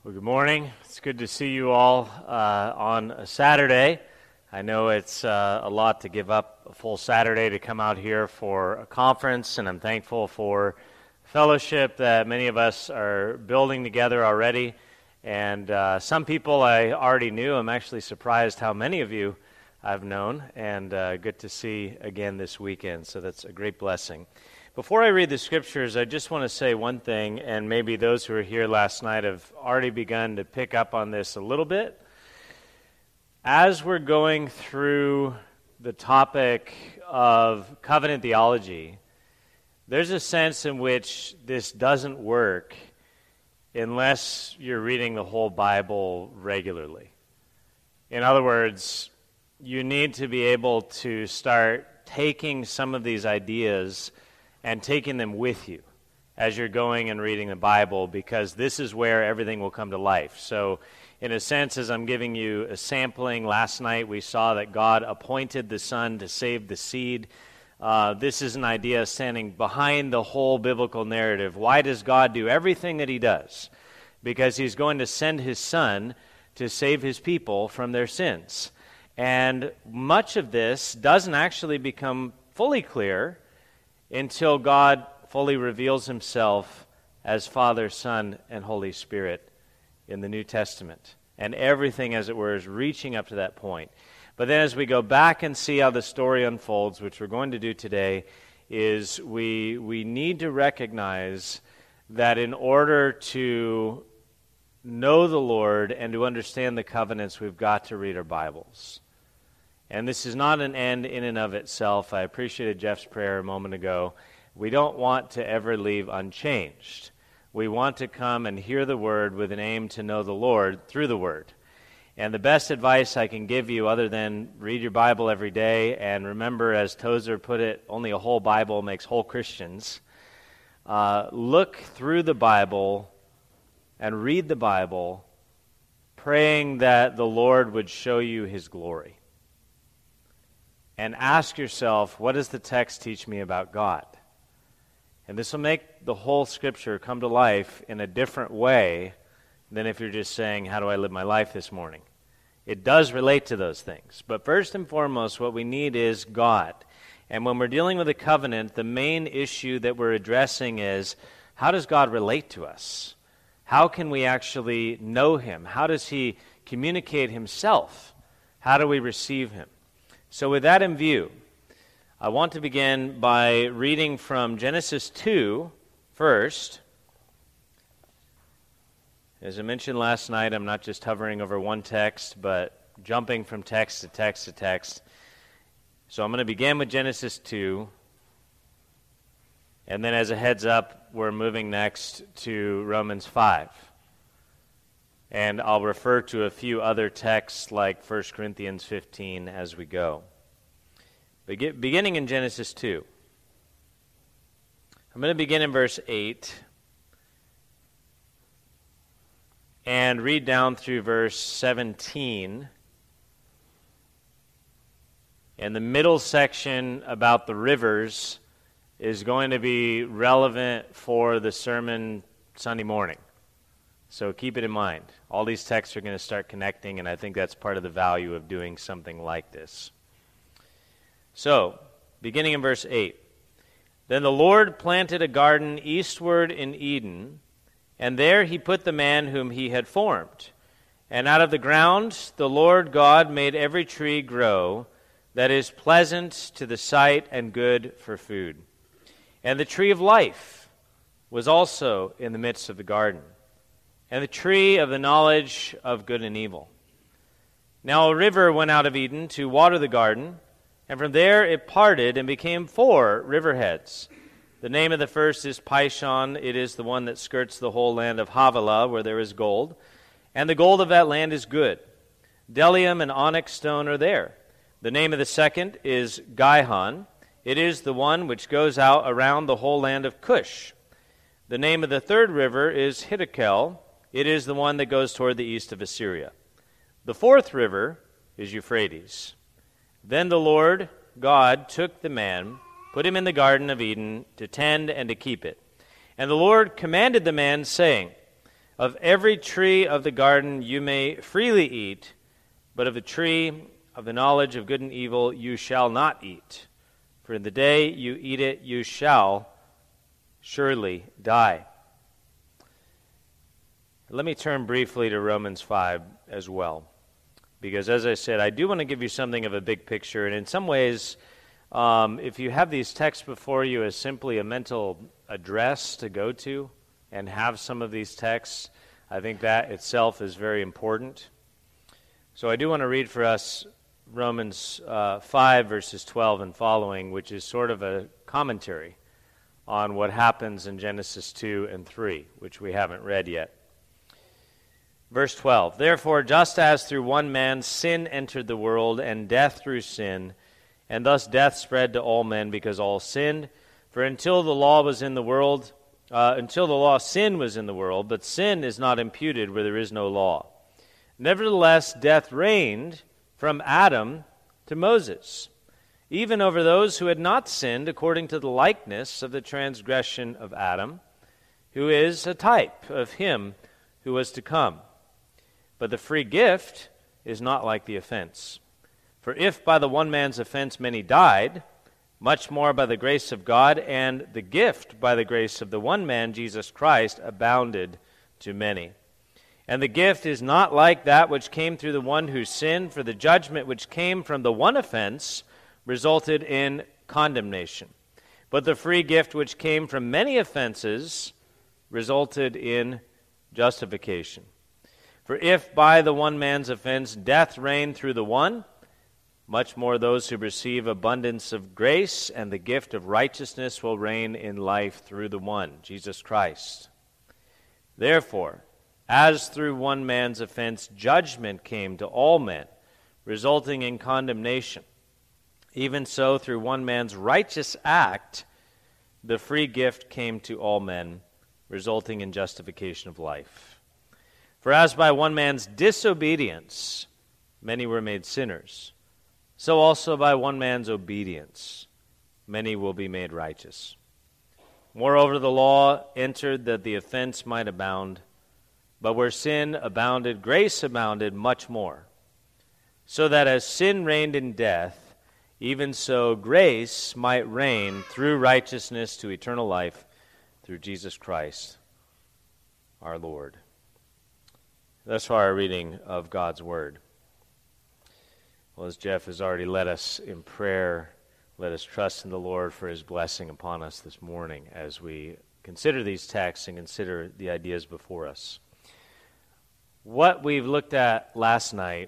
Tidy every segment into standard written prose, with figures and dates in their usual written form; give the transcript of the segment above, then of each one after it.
Well, good morning. It's good to see you all on a Saturday. I know it's a lot to give up a full Saturday to come out here for a conference, and I'm thankful for fellowship that many of us are building together already. And some people I already knew. I'm actually surprised how many of you I've known, and good to see again this weekend. So that's a great blessing. Before I read the scriptures, I just want to say one thing, and maybe those who were here last night have already begun to pick up on this a little bit. As we're going through the topic of covenant theology, there's a sense in which this doesn't work unless you're reading the whole Bible regularly. In other words, you need to be able to start taking some of these ideas and taking them with you as you're going and reading the Bible, because this is where everything will come to life. So, in a sense, as I'm giving you a sampling, last night we saw that God appointed the Son to save the seed. This is an idea standing behind the whole biblical narrative. Why does God do everything that He does? Because He's going to send His Son to save His people from their sins. And much of this doesn't actually become fully clear until God fully reveals Himself as Father, Son, and Holy Spirit in the New Testament. And everything, as it were, is reaching up to that point. But then as we go back and see how the story unfolds, which we're going to do today, is we need to recognize that in order to know the Lord and to understand the covenants, we've got to read our Bibles. And this is not an end in and of itself. I appreciated Jeff's prayer a moment ago. We don't want to ever leave unchanged. We want to come and hear the Word with an aim to know the Lord through the Word. And the best advice I can give you, other than read your Bible every day, and remember, as Tozer put it, only a whole Bible makes whole Christians. Look through the Bible and read the Bible, praying that the Lord would show you His glory. And ask yourself, what does the text teach me about God? And this will make the whole Scripture come to life in a different way than if you're just saying, how do I live my life this morning? It does relate to those things. But first and foremost, what we need is God. And when we're dealing with a covenant, the main issue that we're addressing is, how does God relate to us? How can we actually know Him? How does He communicate Himself? How do we receive Him? So with that in view, I want to begin by reading from Genesis 2 first. As I mentioned last night, I'm not just hovering over one text, but jumping from text to text to text. So I'm going to begin with Genesis 2, and then as a heads up, we're moving next to Romans 5. And I'll refer to a few other texts like 1 Corinthians 15 as we go. Beginning in Genesis 2. I'm going to begin in verse 8 and read down through verse 17. And the middle section about the rivers is going to be relevant for the sermon Sunday morning. So keep it in mind. All these texts are going to start connecting, and I think that's part of the value of doing something like this. So, beginning in verse 8. Then the Lord planted a garden eastward in Eden, and there He put the man whom He had formed. And out of the ground the Lord God made every tree grow that is pleasant to the sight and good for food. And the tree of life was also in the midst of the garden, and the tree of the knowledge of good and evil. Now a river went out of Eden to water the garden, and from there it parted and became 4 riverheads. The name of the first is Pishon. It is the one that skirts the whole land of Havilah, where there is gold. And the gold of that land is good. Bdellium and onyx stone are there. The name of the second is Gihon. It is the one which goes out around the whole land of Cush. The name of the third river is Hiddekel. It is the one that goes toward the east of Assyria. The fourth river is Euphrates. Then the Lord God took the man, put him in the Garden of Eden to tend and to keep it. And the Lord commanded the man, saying, Of every tree of the garden you may freely eat, but of the tree of the knowledge of good and evil you shall not eat. For in the day you eat it, you shall surely die." Let me turn briefly to Romans 5 as well, because as I said, I do want to give you something of a big picture, and in some ways, if you have these texts before you as simply a mental address to go to and have some of these texts, I think that itself is very important. So I do want to read for us Romans 5, verses 12 and following, which is sort of a commentary on what happens in Genesis 2 and 3, which we haven't read yet. Verse 12, "Therefore, just as through one man sin entered the world, and death through sin, and thus death spread to all men because all sinned. For until the law, sin was in the world, but sin is not imputed where there is no law. Nevertheless, death reigned from Adam to Moses, even over those who had not sinned according to the likeness of the transgression of Adam, who is a type of him who was to come. But the free gift is not like the offense. For if by the one man's offense many died, much more by the grace of God and the gift by the grace of the one man, Jesus Christ, abounded to many. And the gift is not like that which came through the one who sinned, for the judgment which came from the one offense resulted in condemnation. But the free gift which came from many offenses resulted in justification. For if by the one man's offense death reigned through the one, much more those who receive abundance of grace and the gift of righteousness will reign in life through the one, Jesus Christ. Therefore, as through one man's offense judgment came to all men, resulting in condemnation, even so through one man's righteous act, the free gift came to all men, resulting in justification of life. For as by one man's disobedience many were made sinners, so also by one man's obedience many will be made righteous. Moreover, the law entered that the offense might abound, but where sin abounded, grace abounded much more. So that as sin reigned in death, even so grace might reign through righteousness to eternal life through Jesus Christ our Lord." Thus far, our reading of God's Word. Well, as Jeff has already led us in prayer, let us trust in the Lord for His blessing upon us this morning as we consider these texts and consider the ideas before us. What we've looked at last night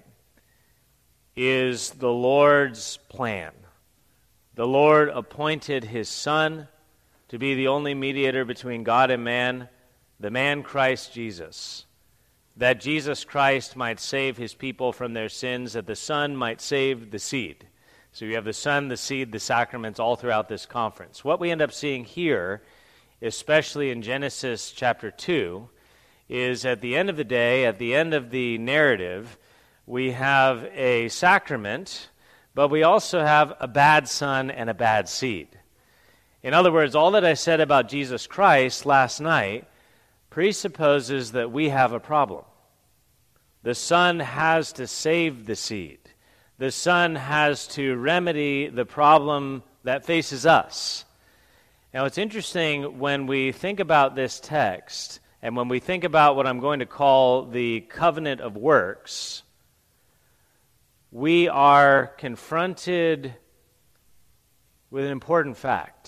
is the Lord's plan. The Lord appointed His Son to be the only mediator between God and man, the man Christ Jesus, that Jesus Christ might save His people from their sins, that the Son might save the seed. So you have the Son, the seed, the sacraments all throughout this conference. What we end up seeing here, especially in Genesis chapter 2, is at the end of the day, at the end of the narrative, we have a sacrament, but we also have a bad son and a bad seed. In other words, all that I said about Jesus Christ last night presupposes that we have a problem. The Son has to save the seed. The Son has to remedy the problem that faces us. Now, it's interesting when we think about this text, and when we think about what I'm going to call the covenant of works, we are confronted with an important fact.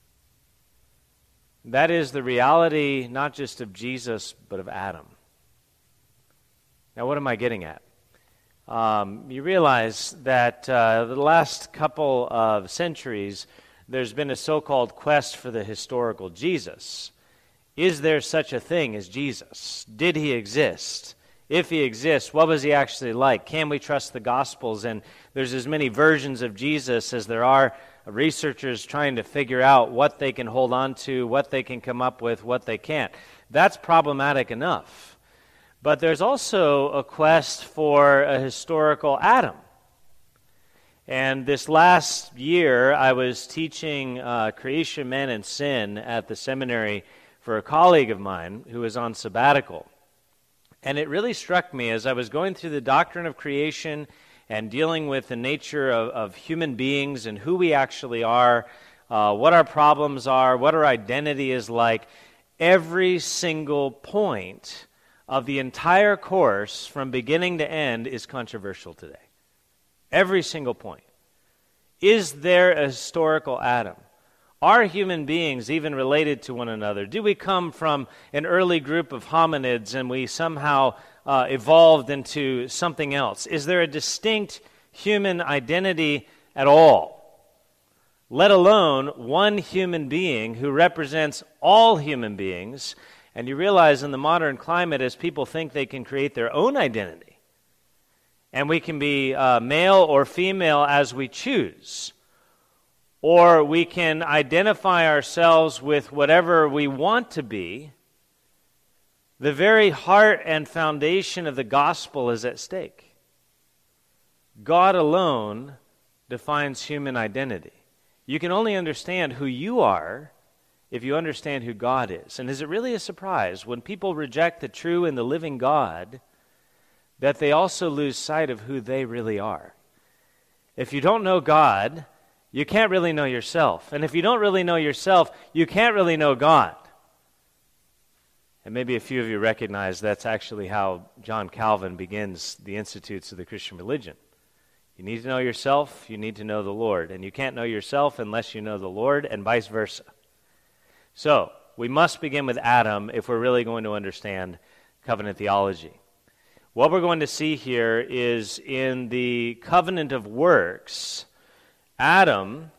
That is the reality not just of Jesus, but of Adam. Now, what am I getting at? You realize that the last couple of centuries, there's been a so-called quest for the historical Jesus. Is there such a thing as Jesus? Did He exist? If He exists, what was He actually like? Can we trust the Gospels? And there's as many versions of Jesus as there are researchers trying to figure out what they can hold on to, what they can come up with, what they can't. That's problematic enough. But there's also a quest for a historical Adam. And this last year, I was teaching Creation, Man, and Sin at the seminary for a colleague of mine who was on sabbatical. And it really struck me as I was going through the doctrine of creation and dealing with the nature of human beings and who we actually are, what our problems are, what our identity is like. Every single point of the entire course from beginning to end is controversial today. Every single point. Is there a historical Adam? Are human beings even related to one another? Do we come from an early group of hominids and we somehow evolved into something else? Is there a distinct human identity at all? Let alone one human being who represents all human beings. And you realize in the modern climate, as people think they can create their own identity, and we can be male or female as we choose, or we can identify ourselves with whatever we want to be, the very heart and foundation of the gospel is at stake. God alone defines human identity. You can only understand who you are if you understand who God is. And is it really a surprise when people reject the true and the living God that they also lose sight of who they really are? If you don't know God, you can't really know yourself. And if you don't really know yourself, you can't really know God. And maybe a few of you recognize that's actually how John Calvin begins the Institutes of the Christian Religion. You need to know yourself, you need to know the Lord. And you can't know yourself unless you know the Lord, and vice versa. So, we must begin with Adam if we're really going to understand covenant theology. What we're going to see here is in the covenant of works, Adam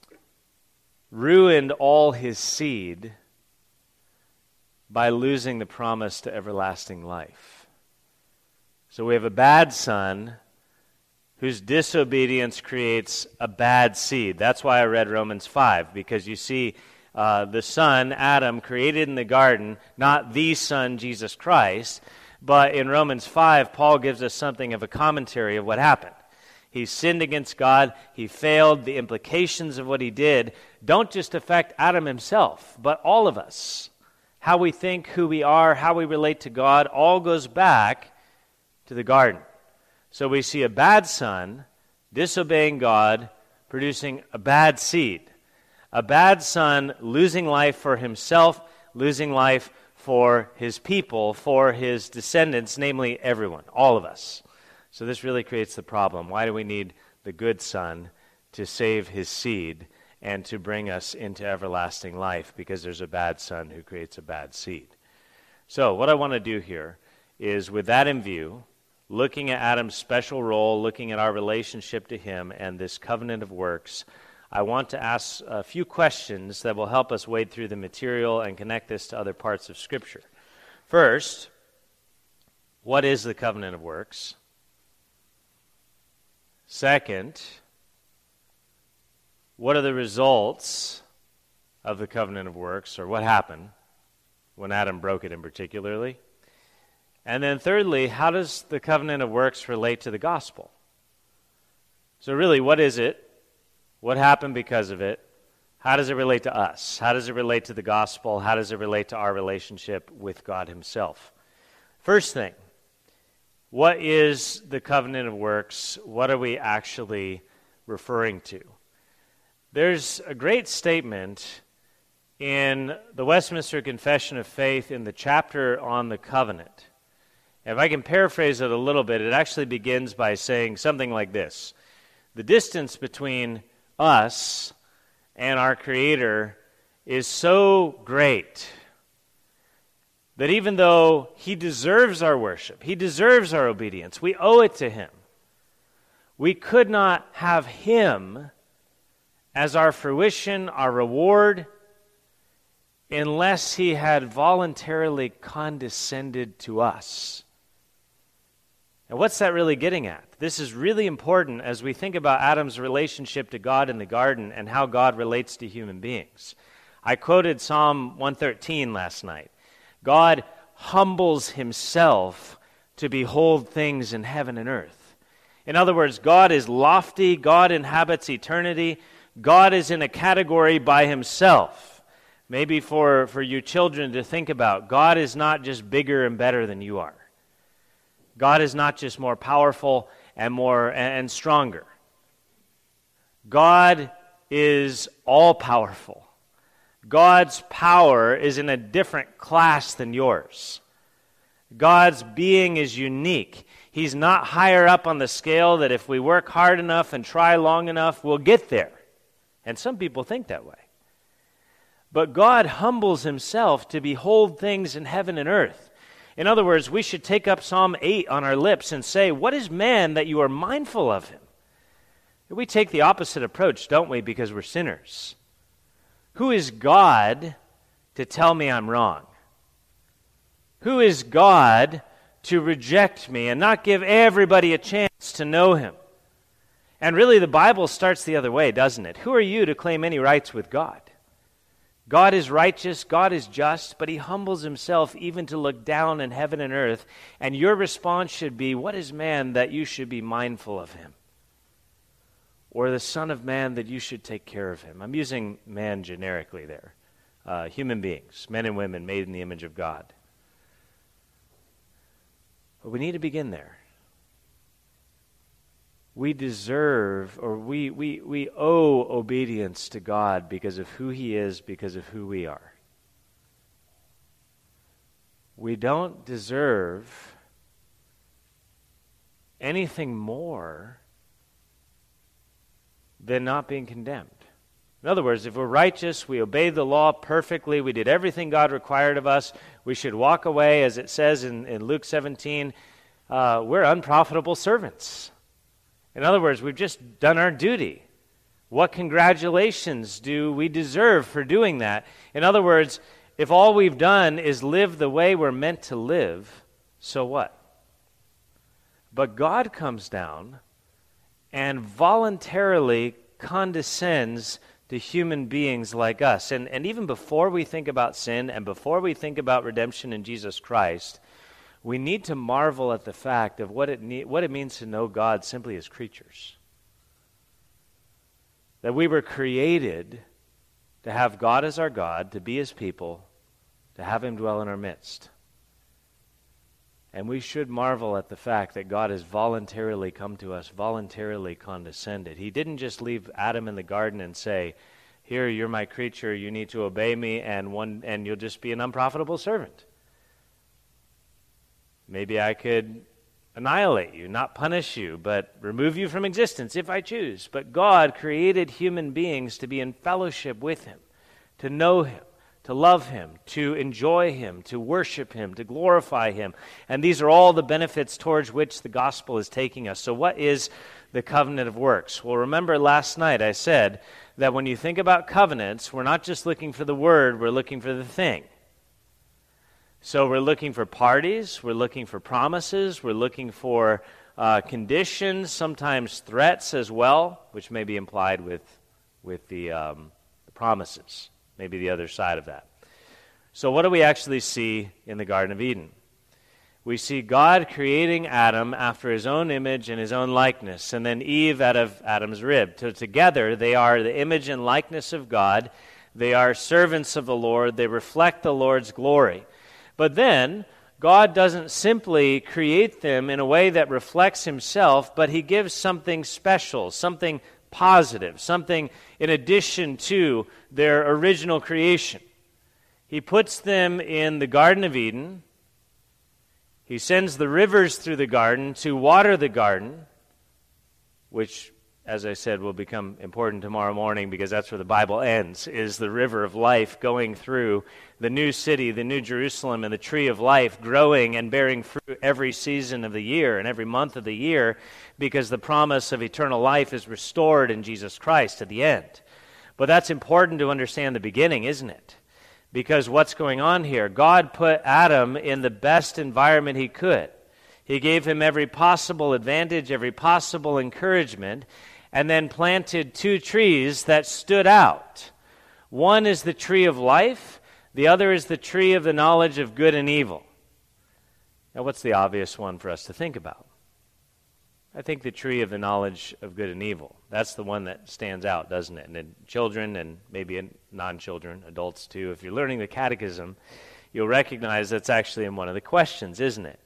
ruined all his seed by losing the promise to everlasting life. So we have a bad son whose disobedience creates a bad seed. That's why I read Romans 5, because you see the son, Adam, created in the garden, not the son, Jesus Christ, but in Romans 5, Paul gives us something of a commentary of what happened. He sinned against God. He failed. The implications of what he did don't just affect Adam himself, but all of us. How we think, who we are, how we relate to God, all goes back to the garden. So we see a bad son disobeying God, producing a bad seed. A bad son losing life for himself, losing life for his people, for his descendants, namely everyone, all of us. So this really creates the problem. Why do we need the good son to save his seed and to bring us into everlasting life? Because there's a bad son who creates a bad seed. So what I want to do here is, with that in view, looking at Adam's special role, looking at our relationship to him and this covenant of works, I want to ask a few questions that will help us wade through the material and connect this to other parts of Scripture. First, what is the covenant of works? Second, what are the results of the covenant of works, or what happened when Adam broke it in particularly? And then thirdly, how does the covenant of works relate to the gospel? So really, what is it? What happened because of it? How does it relate to us? How does it relate to the gospel? How does it relate to our relationship with God himself? First thing, what is the covenant of works? What are we actually referring to? There's a great statement in the Westminster Confession of Faith in the chapter on the covenant. If I can paraphrase it a little bit, it actually begins by saying something like this: the distance between us and our Creator is so great that even though he deserves our worship, he deserves our obedience, we owe it to him, we could not have him as our fruition, our reward, unless he had voluntarily condescended to us. And what's that really getting at? This is really important as we think about Adam's relationship to God in the garden and how God relates to human beings. I quoted Psalm 113 last night. God humbles himself to behold things in heaven and earth. In other words, God is lofty, God inhabits eternity, God is in a category by himself. Maybe for you children to think about, God is not just bigger and better than you are. God is not just more powerful and stronger. God is all-powerful. God's power is in a different class than yours. God's being is unique. He's not higher up on the scale that if we work hard enough and try long enough, we'll get there. And some people think that way. But God humbles himself to behold things in heaven and earth. In other words, we should take up Psalm 8 on our lips and say, "What is man that you are mindful of him?" We take the opposite approach, don't we, because we're sinners. Who is God to tell me I'm wrong? Who is God to reject me and not give everybody a chance to know him? And really, the Bible starts the other way, doesn't it? Who are you to claim any rights with God? God is righteous, God is just, but he humbles himself even to look down in heaven and earth, and your response should be, "What is man that you should be mindful of him? Or the Son of Man that you should take care of him?" I'm using man generically there. Human beings, men and women made in the image of God. But we need to begin there. We deserve, or we owe obedience to God because of who he is, because of who we are. We don't deserve anything more than not being condemned. In other words, if we're righteous, we obeyed the law perfectly, we did everything God required of us, we should walk away, as it says in Luke 17, we're unprofitable servants. In other words, we've just done our duty. What congratulations do we deserve for doing that? In other words, if all we've done is live the way we're meant to live, so what? But God comes down and voluntarily condescends to human beings like us. And even before we think about sin and before we think about redemption in Jesus Christ, we need to marvel at the fact of what it means to know God simply as creatures. That we were created to have God as our God, to be his people, to have him dwell in our midst. And we should marvel at the fact that God has voluntarily come to us, voluntarily condescended. He didn't just leave Adam in the garden and say, "Here, you're my creature, you need to obey me, and you'll just be an unprofitable servant. Maybe I could annihilate you, not punish you, but remove you from existence if I choose." But God created human beings to be in fellowship with him, to know him, to love him, to enjoy him, to worship him, to glorify him. And these are all the benefits towards which the gospel is taking us. So what is the covenant of works? Well, remember last night I said that when you think about covenants, we're not just looking for the word, we're looking for the thing. So we're looking for parties, we're looking for promises, we're looking for conditions, sometimes threats as well, which may be implied with the promises, maybe the other side of that. So what do we actually see in the Garden of Eden? We see God creating Adam after his own image and his own likeness, and then Eve out of Adam's rib. So together they are the image and likeness of God. They are servants of the Lord. They reflect the Lord's glory. But then, God doesn't simply create them in a way that reflects himself, but he gives something special, something positive, something in addition to their original creation. He puts them in the Garden of Eden. He sends the rivers through the garden to water the garden, which, as I said, will become important tomorrow morning because that's where the Bible ends, is the river of life going through the new city, the new Jerusalem, and the tree of life growing and bearing fruit every season of the year and every month of the year because the promise of eternal life is restored in Jesus Christ at the end. But that's important to understand the beginning, isn't it? Because what's going on here? God put Adam in the best environment he could. He gave him every possible advantage, every possible encouragement, and then planted two trees that stood out. One is the tree of life, the other is the tree of the knowledge of good and evil. Now, what's the obvious one for us to think about? I think the tree of the knowledge of good and evil. That's the one that stands out, doesn't it? And children and maybe non-children, adults too, if you're learning the catechism, you'll recognize that's actually in one of the questions, isn't it?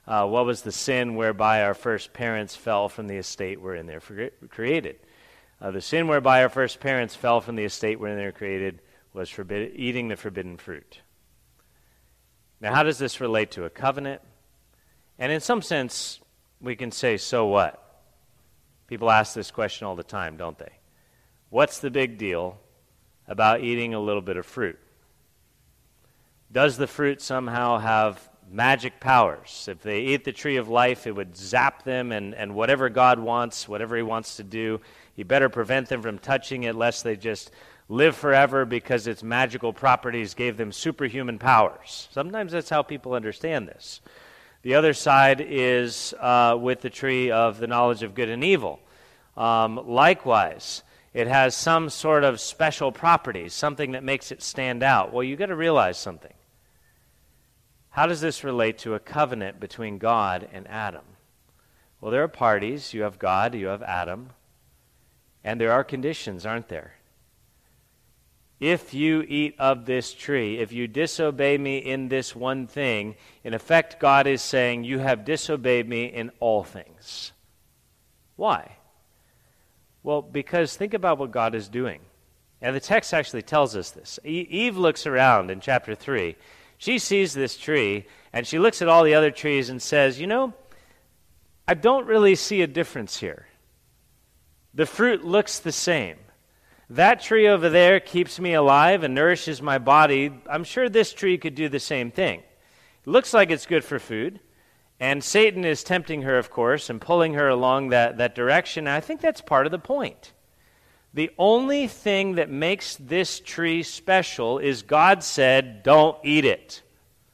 What was the sin whereby our first parents fell from the estate wherein they were created? The sin whereby our first parents fell from the estate wherein they were created was eating the forbidden fruit. Now, how does this relate to a covenant? And in some sense, we can say, so what? People ask this question all the time, don't they? What's the big deal about eating a little bit of fruit? Does the fruit somehow have magic powers? If they eat the tree of life, it would zap them, and whatever God wants, whatever he wants to do, he better prevent them from touching it, lest they just live forever because its magical properties gave them superhuman powers. Sometimes that's how people understand this. The other side is with the tree of the knowledge of good and evil. Likewise, it has some sort of special properties, something that makes it stand out. Well, you've got to realize something. How does this relate to a covenant between God and Adam? Well, there are parties. You have God, you have Adam, and there are conditions, aren't there? If you eat of this tree, if you disobey me in this one thing, in effect, God is saying, you have disobeyed me in all things. Why? Well, because think about what God is doing. And the text actually tells us this. Eve looks around in chapter 3. She sees this tree, and she looks at all the other trees and says, I don't really see a difference here. The fruit looks the same. That tree over there keeps me alive and nourishes my body. I'm sure this tree could do the same thing. It looks like it's good for food, and Satan is tempting her, of course, and pulling her along that direction. And I think that's part of the point. The only thing that makes this tree special is God said, don't eat it.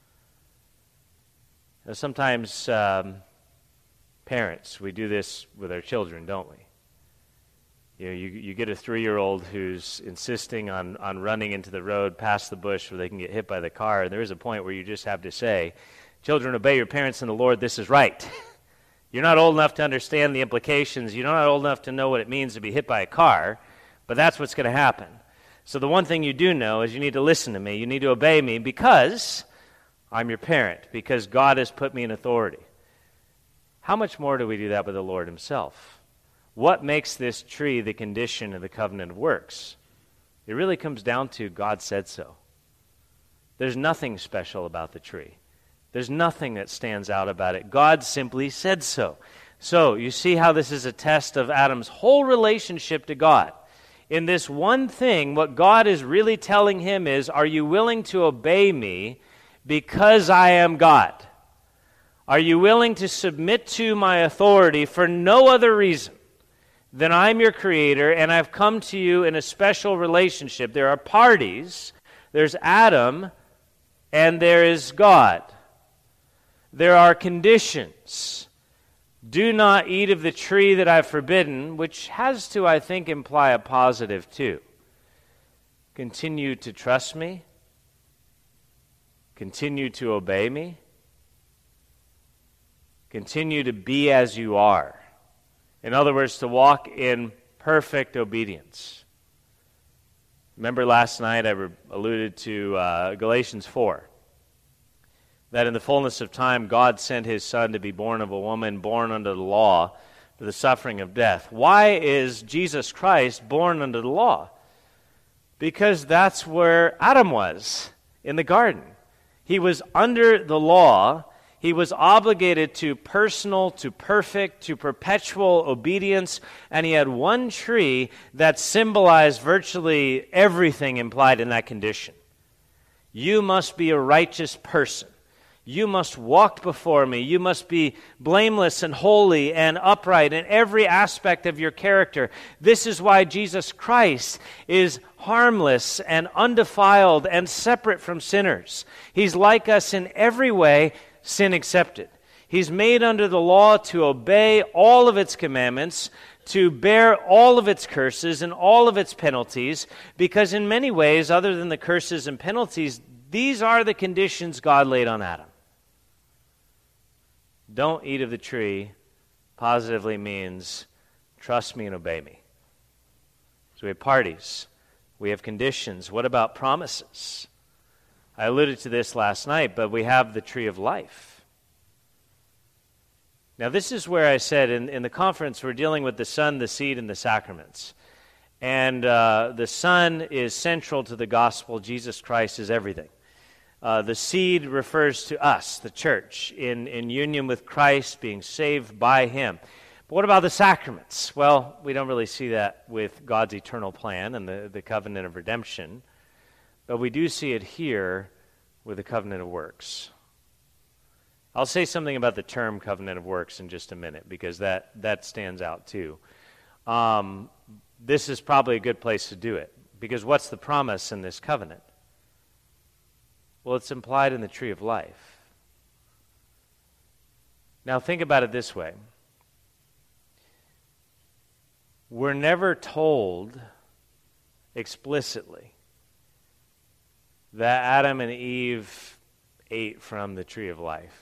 Now, sometimes parents, we do this with our children, don't we? You get a 3-year-old who's insisting on running into the road past the bush where they can get hit by the car, and there is a point where you just have to say, children, obey your parents in the Lord, this is right. You're not old enough to understand the implications. You're not old enough to know what it means to be hit by a car, but that's what's going to happen. So the one thing you do know is you need to listen to me. You need to obey me because I'm your parent, because God has put me in authority. How much more do we do that with the Lord himself? What makes this tree the condition of the covenant of works? It really comes down to God said so. There's nothing special about the tree. There's nothing that stands out about it. God simply said so. So you see how this is a test of Adam's whole relationship to God. In this one thing, what God is really telling him is, are you willing to obey me because I am God? Are you willing to submit to my authority for no other reason than I'm your creator and I've come to you in a special relationship? There are parties. There's Adam and there is God. There are conditions. Do not eat of the tree that I've forbidden, which has to, I think, imply a positive too. Continue to trust me. Continue to obey me. Continue to be as you are. In other words, to walk in perfect obedience. Remember last night I alluded to Galatians 4. That in the fullness of time, God sent his Son to be born of a woman, born under the law, for the suffering of death. Why is Jesus Christ born under the law? Because that's where Adam was, in the garden. He was under the law. He was obligated to personal, to perfect, to perpetual obedience, and he had one tree that symbolized virtually everything implied in that condition. You must be a righteous person. You must walk before me. You must be blameless and holy and upright in every aspect of your character. This is why Jesus Christ is harmless and undefiled and separate from sinners. He's like us in every way, sin accepted. He's made under the law to obey all of its commandments, to bear all of its curses and all of its penalties, because in many ways, other than the curses and penalties, these are the conditions God laid on Adam. Don't eat of the tree positively means trust me and obey me. So we have parties. We have conditions. What about promises? I alluded to this last night, but we have the tree of life. Now, this is where I said in the conference we're dealing with the Son, the seed, and the sacraments. And the Son is central to the gospel. Jesus Christ is everything. The seed refers to us, the church, in union with Christ, being saved by Him. But what about the sacraments? Well, we don't really see that with God's eternal plan and the covenant of redemption. But we do see it here with the covenant of works. I'll say something about the term covenant of works in just a minute, because that stands out too. This is probably a good place to do it, because what's the promise in this covenant? Well, it's implied in the tree of life. Now think about it this way. We're never told explicitly that Adam and Eve ate from the tree of life.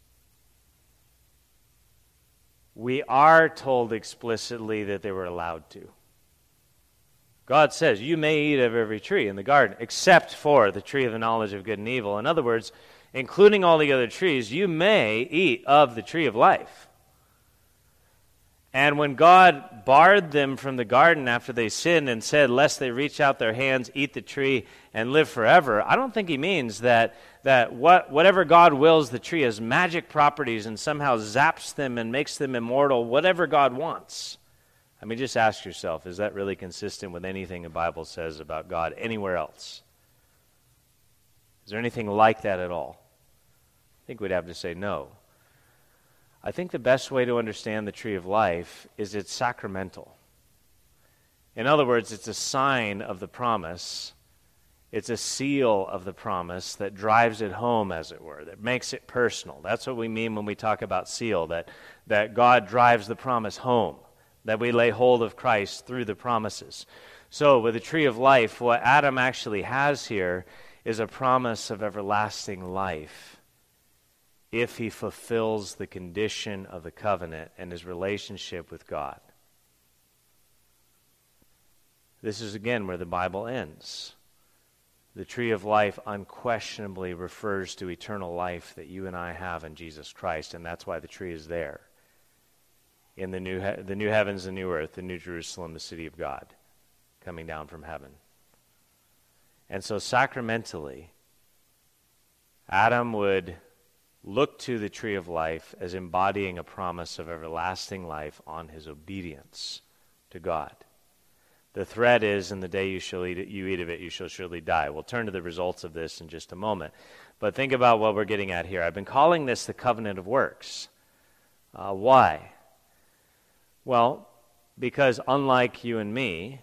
We are told explicitly that they were allowed to. God says, you may eat of every tree in the garden, except for the tree of the knowledge of good and evil. In other words, including all the other trees, you may eat of the tree of life. And when God barred them from the garden after they sinned and said, lest they reach out their hands, eat the tree, and live forever, I don't think he means that whatever God wills, the tree has magic properties and somehow zaps them and makes them immortal, whatever God wants. I mean, just ask yourself, is that really consistent with anything the Bible says about God anywhere else? Is there anything like that at all? I think we'd have to say no. I think the best way to understand the tree of life is it's sacramental. In other words, it's a sign of the promise. It's a seal of the promise that drives it home, as it were, that makes it personal. That's what we mean when we talk about seal, that God drives the promise home, that we lay hold of Christ through the promises. So with the tree of life, what Adam actually has here is a promise of everlasting life if he fulfills the condition of the covenant and his relationship with God. This is again where the Bible ends. The tree of life unquestionably refers to eternal life that you and I have in Jesus Christ, and that's why the tree is there. In the new heavens, the new earth, the new Jerusalem, the city of God, coming down from heaven. And so sacramentally, Adam would look to the tree of life as embodying a promise of everlasting life on his obedience to God. The thread is, in the day you eat of it, you shall surely die. We'll turn to the results of this in just a moment. But think about what we're getting at here. I've been calling this the covenant of works. Why? Well, because unlike you and me,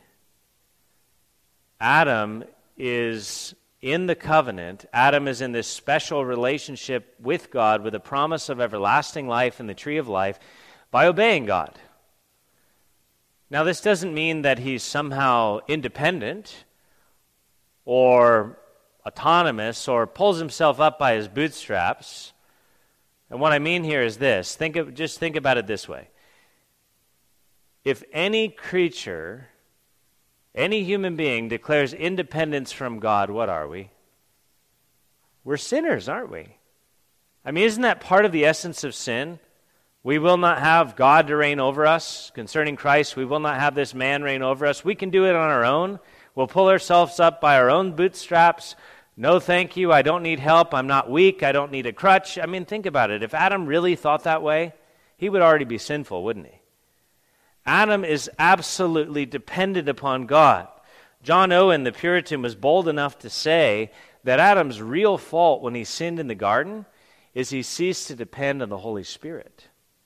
Adam is in the covenant. Adam is in this special relationship with God with a promise of everlasting life in the tree of life by obeying God. Now, this doesn't mean that he's somehow independent or autonomous or pulls himself up by his bootstraps. And what I mean here is this. Just think about it this way. If any creature, any human being declares independence from God, what are we? We're sinners, aren't we? I mean, isn't that part of the essence of sin? We will not have God to reign over us. Concerning Christ, we will not have this man reign over us. We can do it on our own. We'll pull ourselves up by our own bootstraps. No, thank you. I don't need help. I'm not weak. I don't need a crutch. I mean, think about it. If Adam really thought that way, he would already be sinful, wouldn't he? Adam is absolutely dependent upon God. John Owen, the Puritan, was bold enough to say that Adam's real fault when he sinned in the garden is he ceased to depend on the Holy Spirit.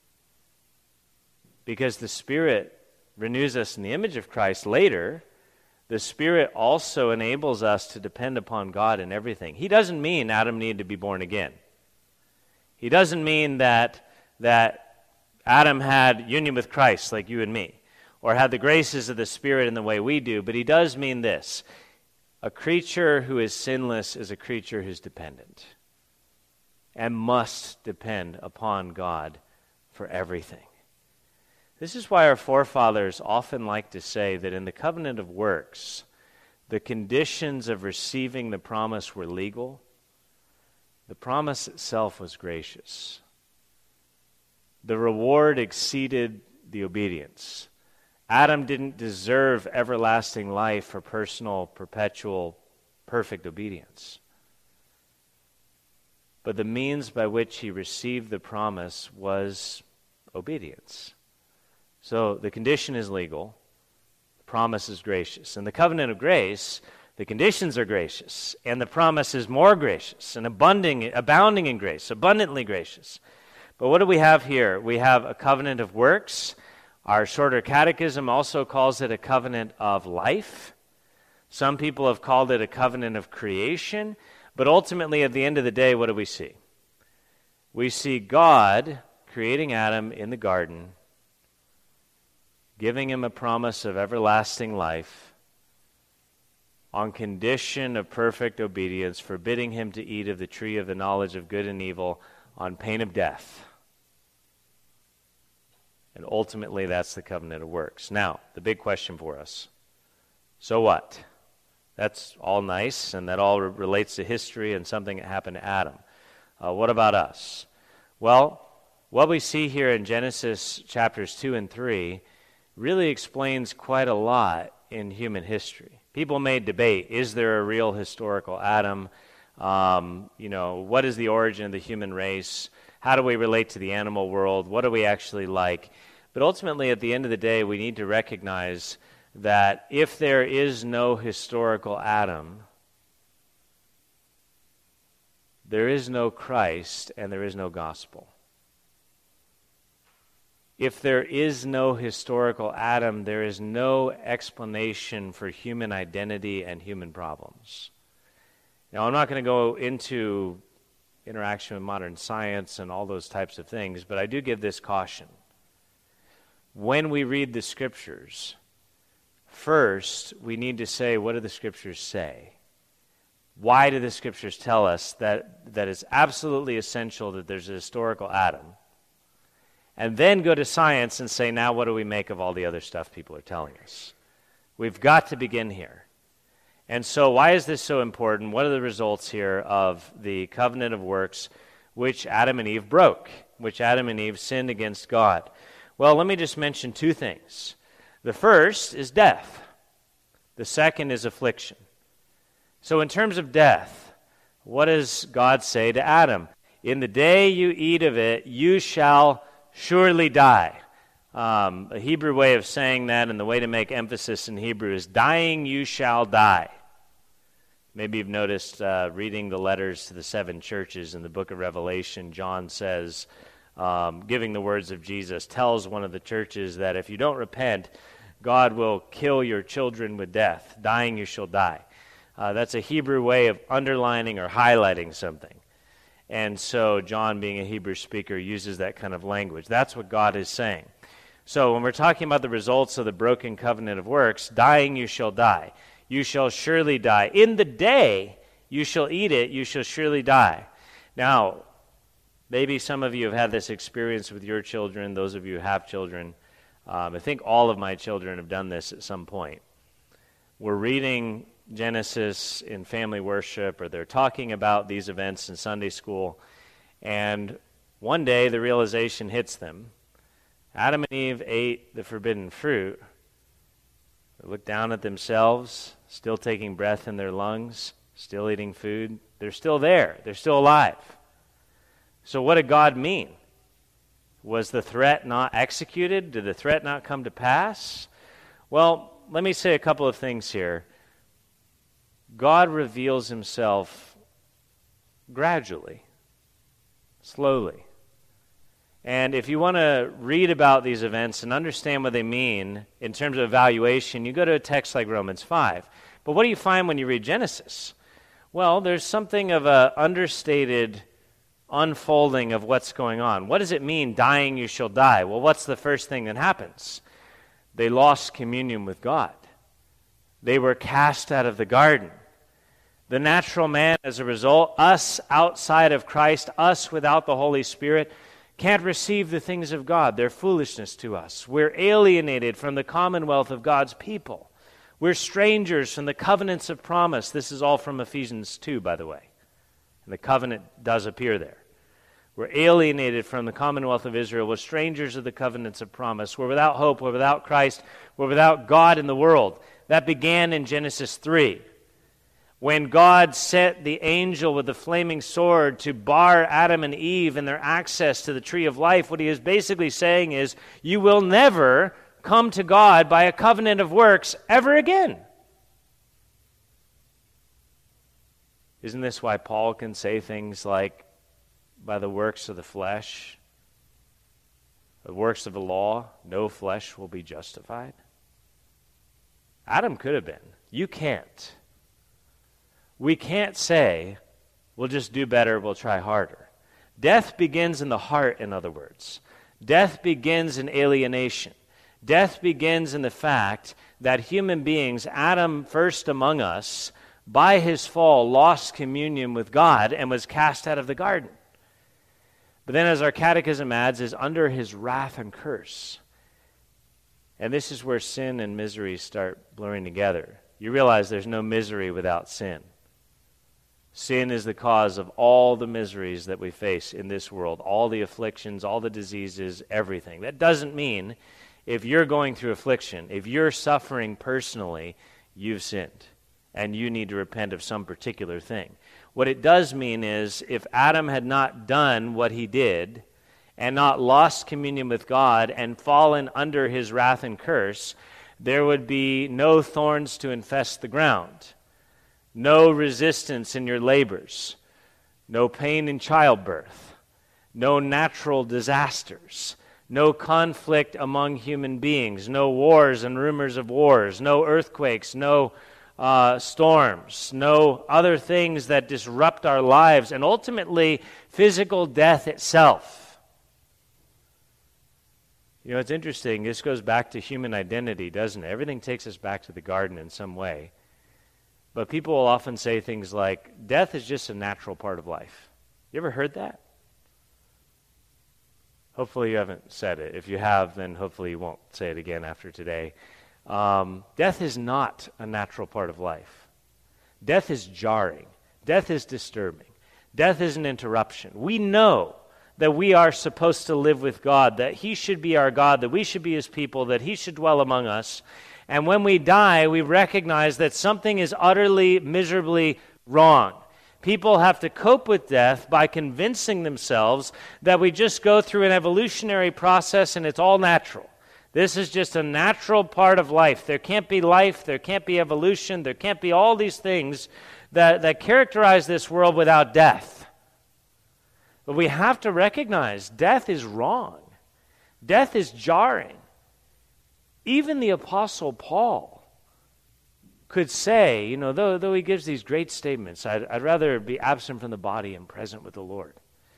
Because the Spirit renews us in the image of Christ later, the Spirit also enables us to depend upon God in everything. He doesn't mean Adam needed to be born again. He doesn't mean that Adam had union with Christ like you and me, or had the graces of the Spirit in the way we do, but he does mean this. A creature who is sinless is a creature who's dependent and must depend upon God for everything. This is why our forefathers often like to say that in the covenant of works, the conditions of receiving the promise were legal. The promise itself was gracious. the reward exceeded the obedience. Adam didn't deserve everlasting life or personal, perpetual, perfect obedience. But the means by which he received the promise was obedience. So the condition is legal, the promise is gracious. In the covenant of grace, the conditions are gracious, and the promise is more gracious and abounding in grace, abundantly gracious. But what do we have here? We have a covenant of works. Our shorter catechism also calls it a covenant of life. Some people have called it a covenant of creation. But ultimately, at the end of the day, what do we see? We see God creating Adam in the garden, giving him a promise of everlasting life on condition of perfect obedience, forbidding him to eat of the tree of the knowledge of good and evil on pain of death. And ultimately, that's the covenant of works. Now, the big question for us, so what? That's all nice, and that all relates to history and something that happened to Adam. What about us? Well, what we see here in Genesis chapters 2 and 3 really explains quite a lot in human history. People may debate, is there a real historical Adam? What is the origin of the human race? How do we relate to the animal world? What are we actually like? But ultimately, at the end of the day, we need to recognize that if there is no historical Adam, there is no Christ and there is no gospel. If there is no historical Adam, there is no explanation for human identity and human problems. Now, I'm not going to go into interaction with modern science and all those types of things, but I do give this caution. When we read the Scriptures, first, we need to say, what do the Scriptures say? Why do the Scriptures tell us that it's absolutely essential that there's a historical Adam? And then go to science and say, now what do we make of all the other stuff people are telling us? We've got to begin here. And so why is this so important? What are the results here of the covenant of works which Adam and Eve broke, which Adam and Eve sinned against God? Well, let me just mention two things. The first is death. The second is affliction. So in terms of death, what does God say to Adam? In the day you eat of it, you shall surely die. A Hebrew way of saying that, and the way to make emphasis in Hebrew, is dying you shall die. Maybe you've noticed reading the letters to the 7 churches in the book of Revelation, John says, giving the words of Jesus, tells one of the churches that if you don't repent, God will kill your children with death. Dying you shall die. That's a Hebrew way of underlining or highlighting something. And so John, being a Hebrew speaker, uses that kind of language. That's what God is saying. So when we're talking about the results of the broken covenant of works, dying you shall die. You shall surely die. In the day you shall eat it, you shall surely die. Now, maybe some of you have had this experience with your children, those of you who have children. I think all of my children have done this at some point. We're reading Genesis in family worship, or they're talking about these events in Sunday school, and one day the realization hits them. Adam and Eve ate the forbidden fruit. They look down at themselves, still taking breath in their lungs, still eating food. They're still there. They're still alive. So what did God mean? Was the threat not executed? Did the threat not come to pass? Well, let me say a couple of things here. God reveals himself gradually, slowly. And if you want to read about these events and understand what they mean in terms of evaluation, you go to a text like Romans 5. But what do you find when you read Genesis? Well, there's something of an understated unfolding of what's going on. What does it mean, dying you shall die? Well, what's the first thing that happens? They lost communion with God. They were cast out of the garden. The natural man, as a result, us outside of Christ, us without the Holy Spirit, can't receive the things of God. They're foolishness to us. We're alienated from the commonwealth of God's people. We're strangers from the covenants of promise. This is all from Ephesians 2, by the way. And the covenant does appear there. We're alienated from the commonwealth of Israel. We're strangers of the covenants of promise. We're without hope. We're without Christ. We're without God in the world. That began in Genesis 3. When God sent the angel with the flaming sword to bar Adam and Eve in their access to the tree of life, what he is basically saying is, you will never come to God by a covenant of works ever again. Isn't this why Paul can say things like, by the works of the flesh, the works of the law, no flesh will be justified? Adam could have been. You can't. We can't say, we'll just do better, we'll try harder. Death begins in the heart, in other words. Death begins in alienation. Death begins in the fact that human beings, Adam first among us, by his fall, lost communion with God and was cast out of the garden. But then, as our catechism adds, is under his wrath and curse. And this is where sin and misery start blurring together. You realize there's no misery without sin. Sin is the cause of all the miseries that we face in this world, all the afflictions, all the diseases, everything. That doesn't mean if you're going through affliction, if you're suffering personally, you've sinned and you need to repent of some particular thing. What it does mean is if Adam had not done what he did and not lost communion with God and fallen under his wrath and curse, there would be no thorns to infest the ground, no resistance in your labors, no pain in childbirth, no natural disasters, no conflict among human beings, no wars and rumors of wars, no earthquakes, no storms, no other things that disrupt our lives, and ultimately physical death itself. You know, it's interesting. This goes back to human identity, doesn't it? Everything takes us back to the garden in some way. But people will often say things like, death is just a natural part of life. You ever heard that? Hopefully you haven't said it. If you have, then hopefully you won't say it again after today. Death is not a natural part of life. Death is jarring. Death is disturbing. Death is an interruption. We know that we are supposed to live with God, that He should be our God, that we should be His people, that He should dwell among us. And when we die, we recognize that something is utterly, miserably wrong. People have to cope with death by convincing themselves that we just go through an evolutionary process and it's all natural. This is just a natural part of life. There can't be life, there can't be evolution, there can't be all these things that characterize this world without death. But we have to recognize death is wrong. Death is jarring. Even the Apostle Paul could say, you know, though he gives these great statements, I'd rather be absent from the body and present with the Lord.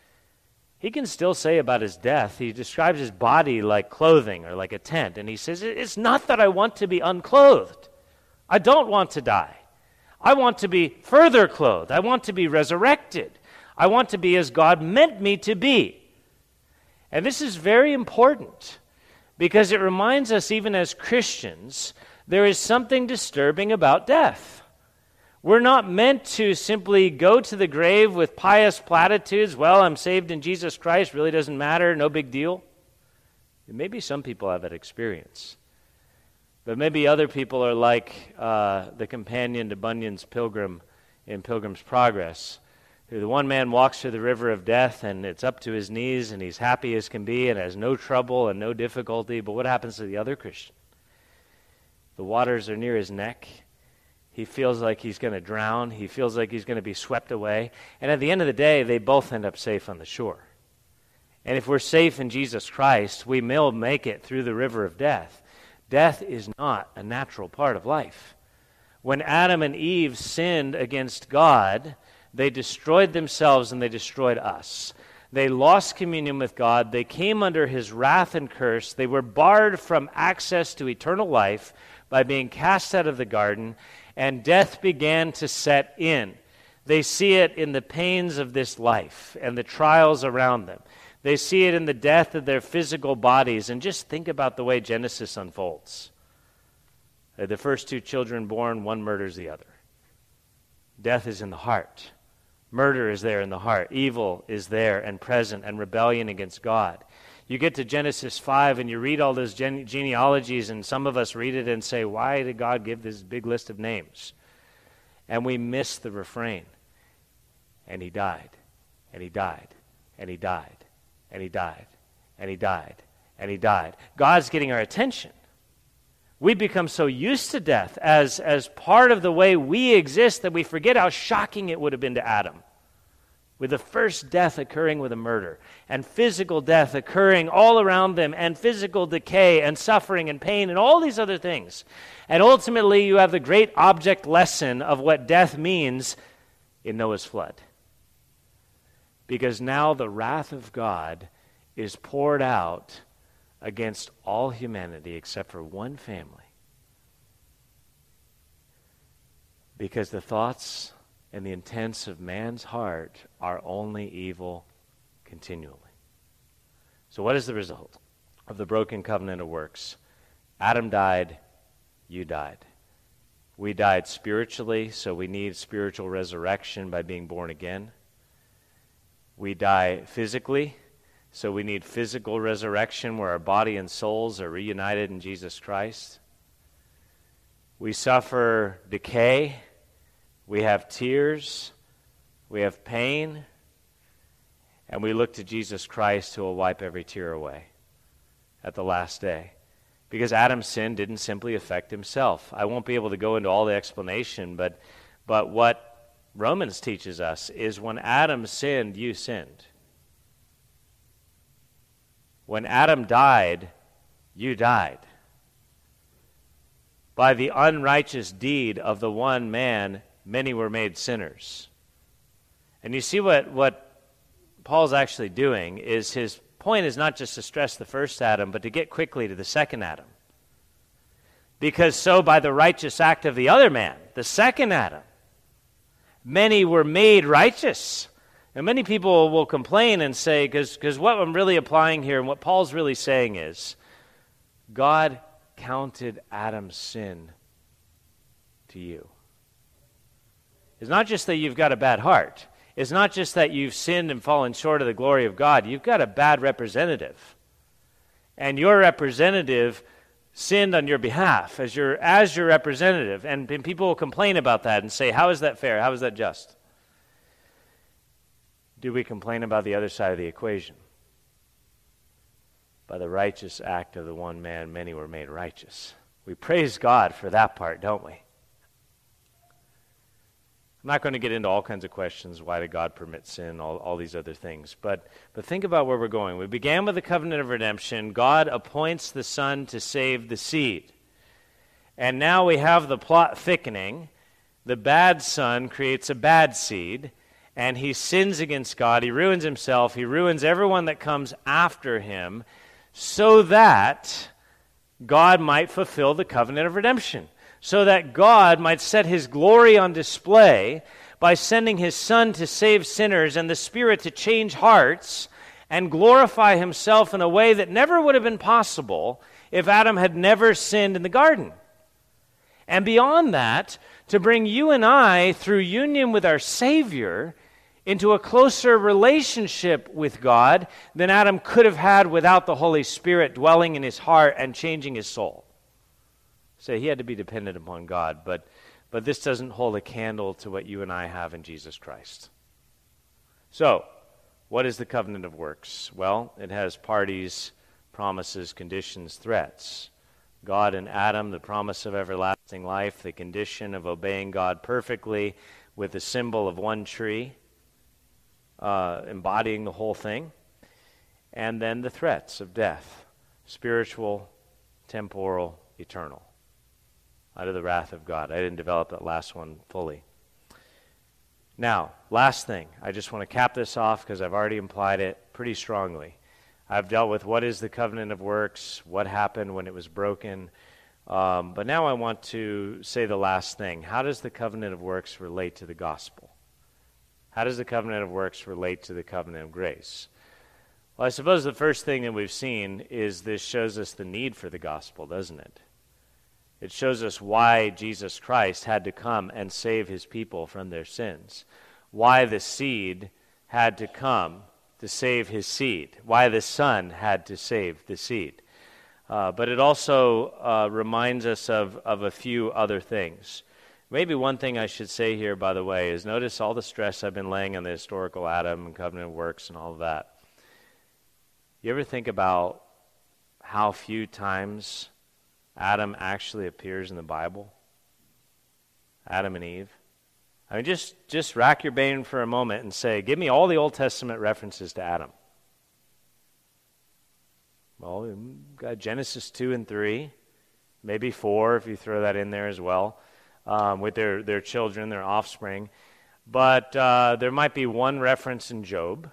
He can still say about his death, he describes his body like clothing or like a tent, and he says, it's not that I want to be unclothed. I don't want to die. I want to be further clothed. I want to be resurrected. I want to be as God meant me to be. And this is very important because it reminds us, even as Christians, there is something disturbing about death. We're not meant to simply go to the grave with pious platitudes. Well, I'm saved in Jesus Christ, really doesn't matter, no big deal. Maybe some people have that experience. But maybe other people are like the companion to Bunyan's pilgrim in Pilgrim's Progress. The one man walks through the river of death, and it's up to his knees, and he's happy as can be, and has no trouble and no difficulty. But what happens to the other Christian? The waters are near his neck. He feels like he's going to drown. He feels like he's going to be swept away. And at the end of the day, they both end up safe on the shore. And if we're safe in Jesus Christ, we will make it through the river of death. Death is not a natural part of life. When Adam and Eve sinned against God, they destroyed themselves and they destroyed us. They lost communion with God. They came under His wrath and curse. They were barred from access to eternal life by being cast out of the garden, and death began to set in. They see it in the pains of this life and the trials around them. They see it in the death of their physical bodies. And just think about the way Genesis unfolds. The first two children born, one murders the other. Death is in the heart. Murder is there in the heart. Evil is there and present, and rebellion against God. You get to Genesis 5 and you read all those genealogies, and some of us read it and say, why did God give this big list of names? And we miss the refrain. And he died, and he died, and he died, and he died, and he died, and he died. God's getting our attention. We become so used to death as part of the way we exist that we forget how shocking it would have been to Adam, with the first death occurring with a murder, and physical death occurring all around them, and physical decay, and suffering, and pain, and all these other things. And ultimately, you have the great object lesson of what death means in Noah's flood. Because now the wrath of God is poured out against all humanity except for one family. Because the thoughts and the intents of man's heart are only evil continually. So what is the result of the broken covenant of works? Adam died, you died. We died spiritually, so we need spiritual resurrection by being born again. We die physically, so we need physical resurrection where our body and souls are reunited in Jesus Christ. We suffer decay. We have tears. We have pain. And we look to Jesus Christ who will wipe every tear away at the last day. Because Adam's sin didn't simply affect himself. I won't be able to go into all the explanation, but what Romans teaches us is when Adam sinned, you sinned. When Adam died, you died. By the unrighteous deed of the one man, many were made sinners. And you see what Paul's actually doing is his point is not just to stress the first Adam, but to get quickly to the second Adam. Because so by the righteous act of the other man, the second Adam, many were made righteous. And many people will complain and say, because what I'm really applying here and what Paul's really saying is, God counted Adam's sin to you. It's not just that you've got a bad heart. It's not just that you've sinned and fallen short of the glory of God. You've got a bad representative. And your representative sinned on your behalf as your representative. And people will complain about that and say, how is that fair? How is that just? Do we complain about the other side of the equation? By the righteous act of the one man, many were made righteous. We praise God for that part, don't we? I'm not going to get into all kinds of questions. Why did God permit sin? All these other things. But think about where we're going. We began with the covenant of redemption. God appoints the Son to save the seed. And now we have the plot thickening. The bad son creates a bad seed. And he sins against God. He ruins himself. He ruins everyone that comes after him so that God might fulfill the covenant of redemption. So that God might set his glory on display by sending his Son to save sinners and the Spirit to change hearts and glorify himself in a way that never would have been possible if Adam had never sinned in the garden. And beyond that, to bring you and I, through union with our Savior, into a closer relationship with God than Adam could have had without the Holy Spirit dwelling in his heart and changing his soul. So he had to be dependent upon God, but this doesn't hold a candle to what you and I have in Jesus Christ. So, what is the covenant of works? Well, it has parties, promises, conditions, threats. God and Adam, the promise of everlasting life, the condition of obeying God perfectly with the symbol of one tree, embodying the whole thing, and then the threats of death, spiritual, temporal, eternal, out of the wrath of God. I didn't develop that last one fully. Now, last thing, I just want to cap this off because I've already implied it pretty strongly. I've dealt with what is the covenant of works, what happened when it was broken, but now I want to say the last thing. How does the covenant of works relate to the gospel? How does the covenant of works relate to the covenant of grace? Well, I suppose the first thing that we've seen is this shows us the need for the gospel, doesn't it? It shows us why Jesus Christ had to come and save his people from their sins. why the seed had to come to save his seed, why the Son had to save the seed. But it also reminds us of a few other things. Maybe one thing I should say here, by the way, is notice all the stress I've been laying on the historical Adam and covenant works and all of that. You ever think about how few times Adam actually appears in the Bible? Adam and Eve. I mean, just rack your brain for a moment and say, give me all the Old Testament references to Adam. Well, we've got Genesis 2 and 3, maybe 4 if you throw that in there as well, with their children, their offspring. But there might be one reference in Job,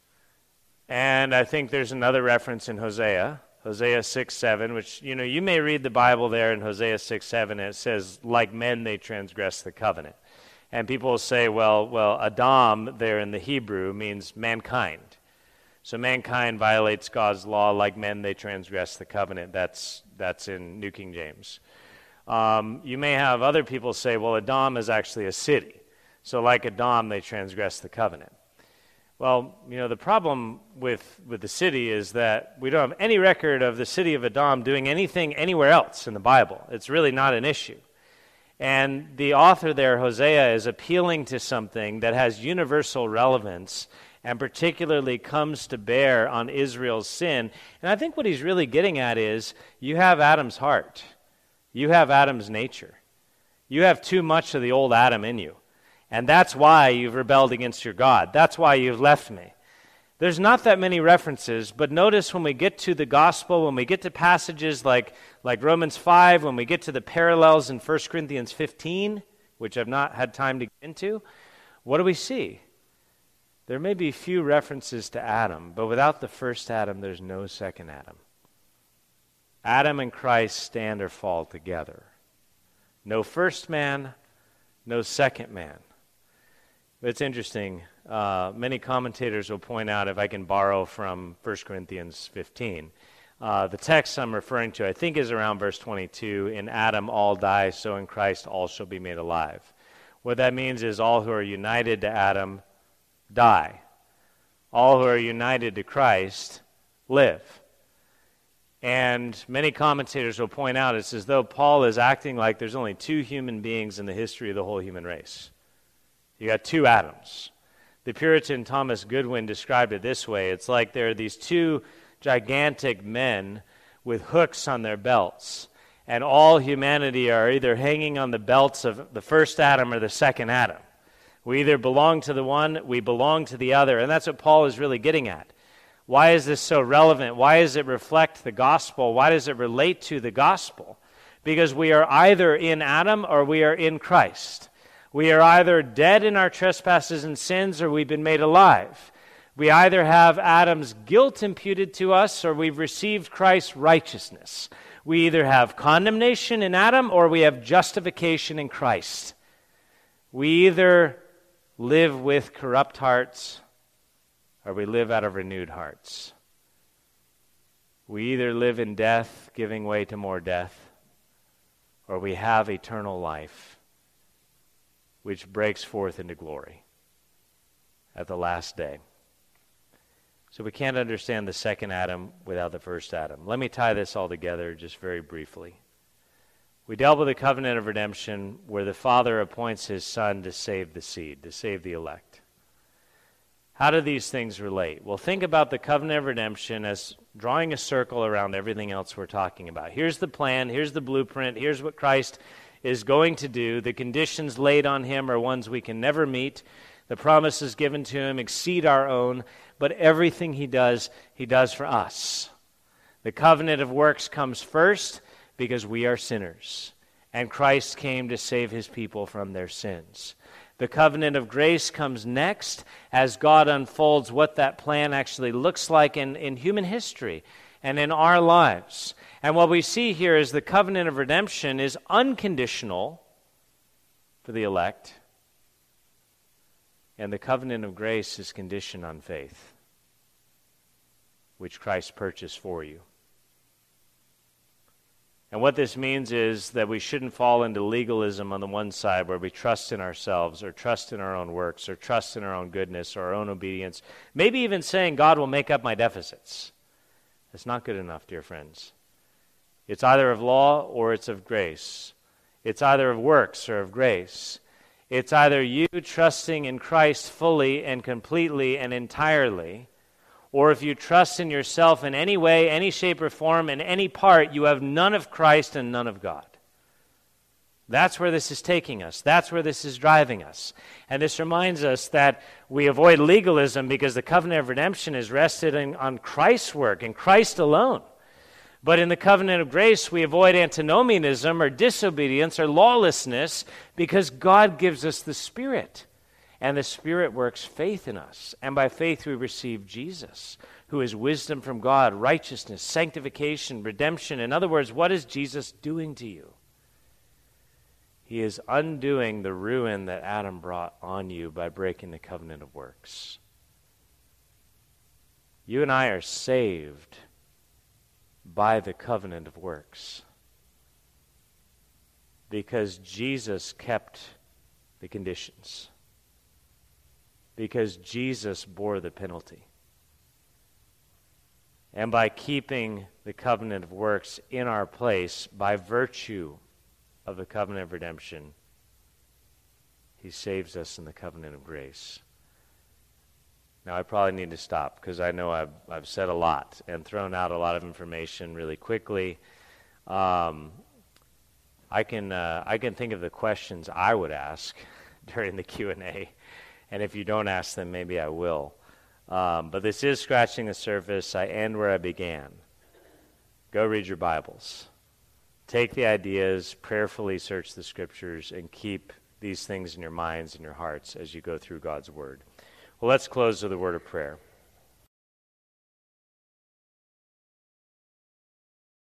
and I think there's another reference in Hosea 6:7, which, you may read the Bible there in Hosea 6:7, and it says, like men they transgress the covenant. And people will say, well, Adam there in the Hebrew means mankind. So mankind violates God's law, like men they transgress the covenant. That's in New King James. You may have other people say, well, Adam is actually a city. So like Adam, they transgress the covenant. Well, the problem with the city is that we don't have any record of the city of Adam doing anything anywhere else in the Bible. It's really not an issue. And the author there, Hosea, is appealing to something that has universal relevance and particularly comes to bear on Israel's sin. And I think what he's really getting at is, you have Adam's heart. You have Adam's nature. You have too much of the old Adam in you. And that's why you've rebelled against your God. That's why you've left me. There's not that many references, but notice when we get to the gospel, when we get to passages like Romans 5, when we get to the parallels in 1 Corinthians 15, which I've not had time to get into, what do we see? There may be few references to Adam, but without the first Adam, there's no second Adam. Adam and Christ stand or fall together. No first man, no second man. But it's interesting. Many commentators will point out, if I can borrow from 1 Corinthians 15, the text I'm referring to, I think, is around verse 22. In Adam all die, so in Christ all shall be made alive. What that means is all who are united to Adam die. All who are united to Christ live. And many commentators will point out it's as though Paul is acting like there's only two human beings in the history of the whole human race. You got two Adams. The Puritan Thomas Goodwin described it this way. It's like there are these two gigantic men with hooks on their belts, and all humanity are either hanging on the belts of the first Adam or the second Adam. We either belong to the one, we belong to the other, and that's what Paul is really getting at. Why is this so relevant? Why does it reflect the gospel? Why does it relate to the gospel? Because we are either in Adam or we are in Christ. We are either dead in our trespasses and sins or we've been made alive. We either have Adam's guilt imputed to us or we've received Christ's righteousness. We either have condemnation in Adam or we have justification in Christ. We either live with corrupt hearts or we live out of renewed hearts. We either live in death, giving way to more death, or we have eternal life, which breaks forth into glory at the last day. So we can't understand the second Adam without the first Adam. Let me tie this all together just very briefly. We dealt with the covenant of redemption where the Father appoints his Son to save the seed, to save the elect. How do these things relate? Well, think about the covenant of redemption as drawing a circle around everything else we're talking about. Here's the plan, here's the blueprint, here's what Christ is going to do. The conditions laid on him are ones we can never meet. The promises given to him exceed our own, but everything he does for us. The covenant of works comes first because we are sinners, and Christ came to save his people from their sins. The covenant of grace comes next as God unfolds what that plan actually looks like in human history and in our lives. And what we see here is the covenant of redemption is unconditional for the elect, and the covenant of grace is conditioned on faith, which Christ purchased for you. And what this means is that we shouldn't fall into legalism on the one side where we trust in ourselves or trust in our own works or trust in our own goodness or our own obedience. Maybe even saying God will make up my deficits. That's not good enough, dear friends. It's either of law or it's of grace. It's either of works or of grace. It's either you trusting in Christ fully and completely and entirely, or if you trust in yourself in any way, any shape or form, in any part, you have none of Christ and none of God. That's where this is taking us. That's where this is driving us. And this reminds us that we avoid legalism because the covenant of redemption is rested on Christ's work and Christ alone. But in the covenant of grace, we avoid antinomianism or disobedience or lawlessness because God gives us the Spirit. And the Spirit works faith in us. And by faith we receive Jesus, who is wisdom from God, righteousness, sanctification, redemption. In other words, what is Jesus doing to you? He is undoing the ruin that Adam brought on you by breaking the covenant of works. You and I are saved by the covenant of works because Jesus kept the conditions. Because Jesus bore the penalty. And by keeping the covenant of works in our place, by virtue of the covenant of redemption, he saves us in the covenant of grace. Now, I probably need to stop because I know I've said a lot and thrown out a lot of information really quickly. I can think of the questions I would ask during the Q&A. And if you don't ask them, maybe I will. But this is scratching the surface. I end where I began. Go read your Bibles. Take the ideas, prayerfully search the Scriptures, and keep these things in your minds and your hearts as you go through God's Word. Well, let's close with a word of prayer.